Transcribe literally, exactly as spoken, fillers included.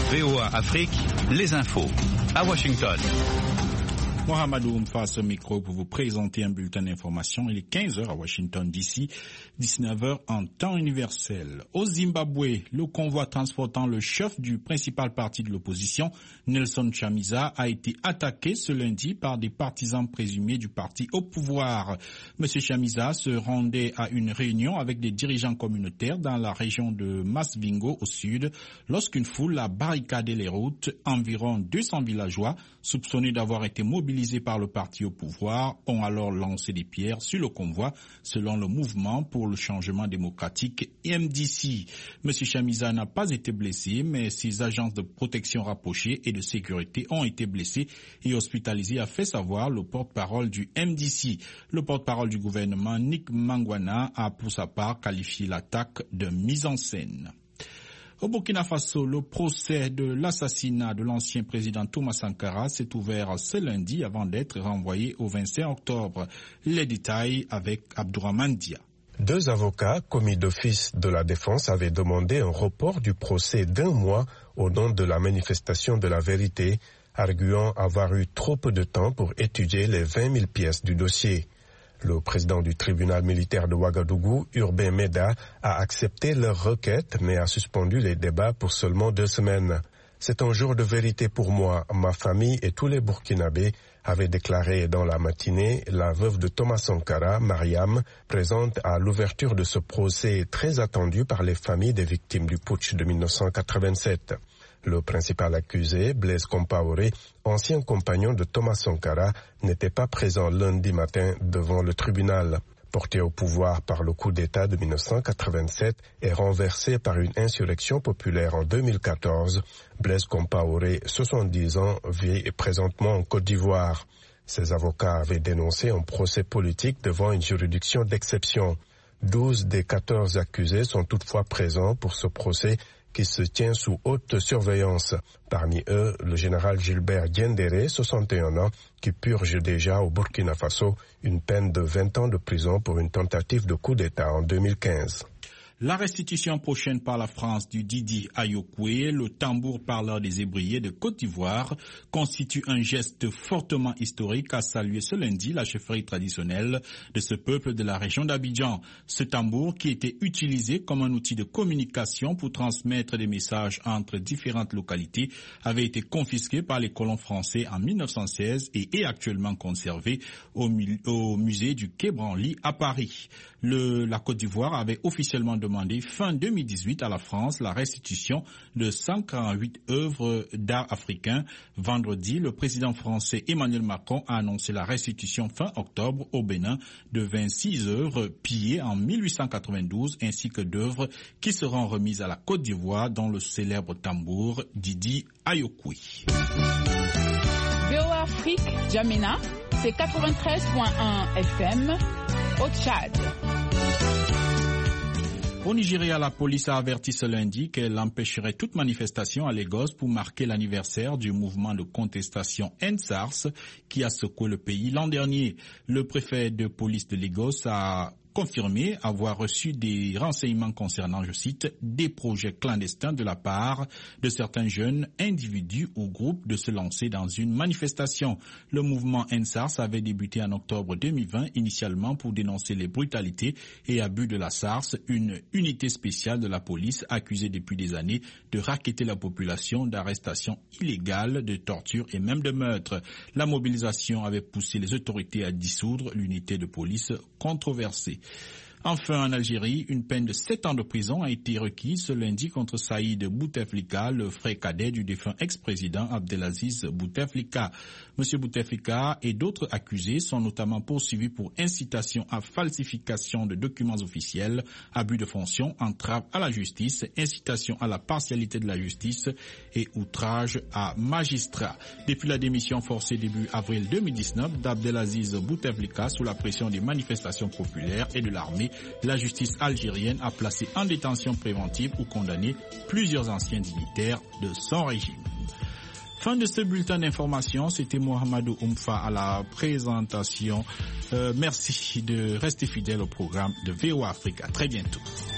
V O A Afrique, les infos. À Washington. Mohamedou Oumfa ce micro pour vous présenter un bulletin d'information. Il est quinze heures à Washington D C, dix-neuf heures en temps universel. Au Zimbabwe, le convoi transportant le chef du principal parti de l'opposition, Nelson Chamisa, a été attaqué ce lundi par des partisans présumés du parti au pouvoir. Monsieur Chamisa se rendait à une réunion avec des dirigeants communautaires dans la région de Masvingo au sud lorsqu'une foule a barricadé les routes. Environ deux cents villageois soupçonnés d'avoir été mobilisés par le parti au pouvoir ont alors lancé des pierres sur le convoi selon le mouvement pour le changement démocratique M D C. Monsieur Chamisa n'a pas été blessé, mais ses agences de protection rapprochées et de sécurité ont été blessés et hospitalisés, a fait savoir le porte-parole du M D C. Le porte-parole du gouvernement, Nick Mangwana, a pour sa part qualifié l'attaque de mise en scène. Au Burkina Faso, le procès de l'assassinat de l'ancien président Thomas Sankara s'est ouvert ce lundi avant d'être renvoyé au vingt-cinq octobre. Les détails avec Abdourahmane Dia. Deux avocats commis d'office de la défense avaient demandé un report du procès d'un mois au nom de la manifestation de la vérité, arguant avoir eu trop peu de temps pour étudier les vingt mille pièces du dossier. Le président du tribunal militaire de Ouagadougou, Urbain Meda, a accepté leur requête mais a suspendu les débats pour seulement deux semaines. C'est un jour de vérité pour moi, ma famille et tous les Burkinabés, avait déclaré dans la matinée la veuve de Thomas Sankara, Mariam, présente à l'ouverture de ce procès très attendu par les familles des victimes du putsch de mille neuf cent quatre-vingt-sept. Le principal accusé, Blaise Compaoré, ancien compagnon de Thomas Sankara, n'était pas présent lundi matin devant le tribunal. Porté au pouvoir par le coup d'État de mille neuf cent quatre-vingt-sept et renversé par une insurrection populaire en deux mille quatorze, Blaise Compaoré, soixante-dix ans, vit présentement en Côte d'Ivoire. Ses avocats avaient dénoncé un procès politique devant une juridiction d'exception. douze des quatorze accusés sont toutefois présents pour ce procès qui se tient sous haute surveillance. Parmi eux, le général Gilbert Diendéré, soixante et un ans, qui purge déjà au Burkina Faso une peine de vingt ans de prison pour une tentative de coup d'État en deux mille quinze. La restitution prochaine par la France du Didi Ayokoué, le tambour parleur des Hébriers de Côte d'Ivoire, constitue un geste fortement historique, a salué ce lundi la chefferie traditionnelle de ce peuple de la région d'Abidjan. Ce tambour, qui était utilisé comme un outil de communication pour transmettre des messages entre différentes localités, avait été confisqué par les colons français en mille neuf cent seize et est actuellement conservé au, mu- au musée du Quai Branly à Paris. Le, la Côte d'Ivoire avait officiellement demandé fin deux mille dix-huit à la France la restitution de cent quarante-huit œuvres d'art africains. Vendredi, le président français Emmanuel Macron a annoncé la restitution fin octobre au Bénin de vingt-six œuvres pillées en mille huit cent quatre-vingt-douze ainsi que d'œuvres qui seront remises à la Côte d'Ivoire dont le célèbre tambour Didi Ayokoué. V O A Afrique, Djamena, c'est quatre-vingt-treize point un F M au Tchad. Au Nigeria, la police a averti ce lundi qu'elle empêcherait toute manifestation à Lagos pour marquer l'anniversaire du mouvement de contestation End SARS qui a secoué le pays l'an dernier. Le préfet de police de Lagos a confirmé avoir reçu des renseignements concernant, je cite, des projets clandestins de la part de certains jeunes individus ou groupes de se lancer dans une manifestation. Le mouvement End SARS avait débuté en octobre deux mille vingt, initialement pour dénoncer les brutalités et abus de la SARS, une unité spéciale de la police accusée depuis des années de racketter la population d'arrestations illégales, de torture et même de meurtres. La mobilisation avait poussé les autorités à dissoudre l'unité de police controversée. Enfin, en Algérie, une peine de sept ans de prison a été requise ce lundi contre Saïd Bouteflika, le frère cadet du défunt ex-président Abdelaziz Bouteflika. Monsieur Bouteflika et d'autres accusés sont notamment poursuivis pour incitation à falsification de documents officiels, abus de fonction, entrave à la justice, incitation à la partialité de la justice et outrage à magistrat. Depuis la démission forcée début avril deux mille dix-neuf d'Abdelaziz Bouteflika sous la pression des manifestations populaires et de l'armée, la justice algérienne a placé en détention préventive ou condamné plusieurs anciens dignitaires de son régime. Fin de ce bulletin d'information, c'était Mohamedou Oumfa à la présentation. Euh, merci de rester fidèle au programme de V O A Afrique. À très bientôt.